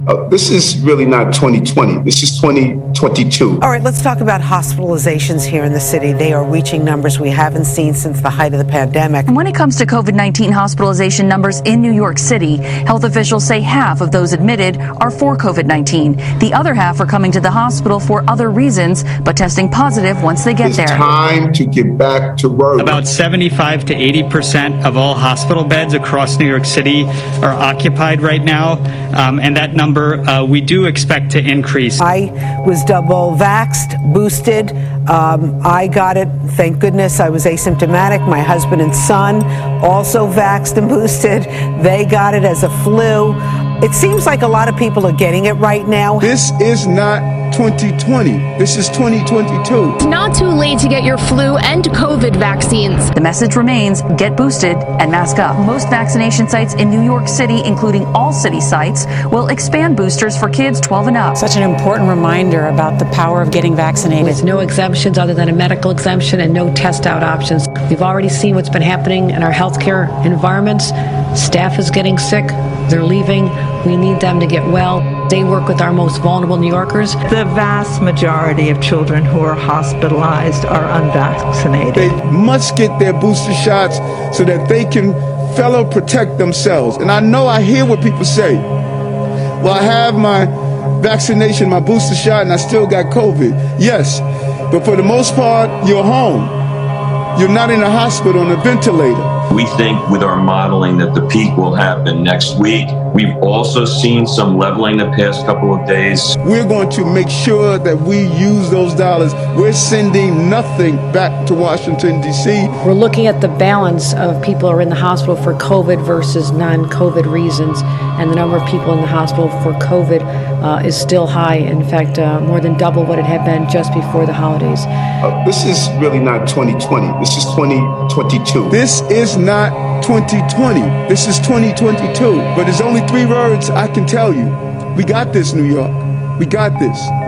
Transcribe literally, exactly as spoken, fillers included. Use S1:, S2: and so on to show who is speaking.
S1: Uh, this is really not twenty twenty. This is twenty twenty-two.
S2: All right, let's talk about hospitalizations here in the city. They are reaching numbers we haven't seen since the height of the pandemic.
S3: And when it comes to COVID nineteen hospitalization numbers in New York City, health officials say half of those admitted are for COVID nineteen. The other half are coming to the hospital for other reasons, but testing positive once they get
S1: it's
S3: there.
S1: It's time to get back to work.
S4: About seventy-five to eighty percent of all hospital beds across New York City are occupied right now, um, and that number Uh, we do expect to increase.
S2: I was double vaxxed, boosted. Um, I got it. Thank goodness I was asymptomatic. My husband and son also vaxxed and boosted. They got it as a flu. It seems like a lot of people are getting it right now.
S1: This is not twenty twenty. This is twenty twenty-two.
S5: It's not too late to get your flu and COVID vaccines.
S3: The message remains, get boosted and mask up. Most vaccination sites in New York City, including all city sites, will expand boosters for kids twelve and up.
S6: Such an important reminder about the power of getting vaccinated.
S7: With no exemptions other than a medical exemption and no test out options. We've already seen what's been happening in our healthcare environments. Staff is getting sick. They're leaving. We need them to get well. They work with our most vulnerable New Yorkers.
S8: The vast majority of children who are hospitalized are unvaccinated.
S1: They must get their booster shots so that they can fellow protect themselves. And I know I hear what people say. Well, I have my vaccination, my booster shot, and I still got COVID. Yes, but for the most part, you're home. You're not in a hospital on a ventilator.
S9: We think with our modeling that the peak will happen next week. We've also seen some leveling the past couple of days.
S1: We're going to make sure that we use those dollars. We're sending nothing back to Washington, D C.
S7: We're looking at the balance of people who are in the hospital for COVID versus non-COVID reasons. And the number of people in the hospital for COVID uh, is still high. In fact, uh, more than double what it had been just before the holidays.
S1: Uh, this is really not twenty twenty. This is twenty twenty-two. This is not twenty twenty. This is twenty twenty-two. But there's only three words I can tell you. We got this, New York. We got this.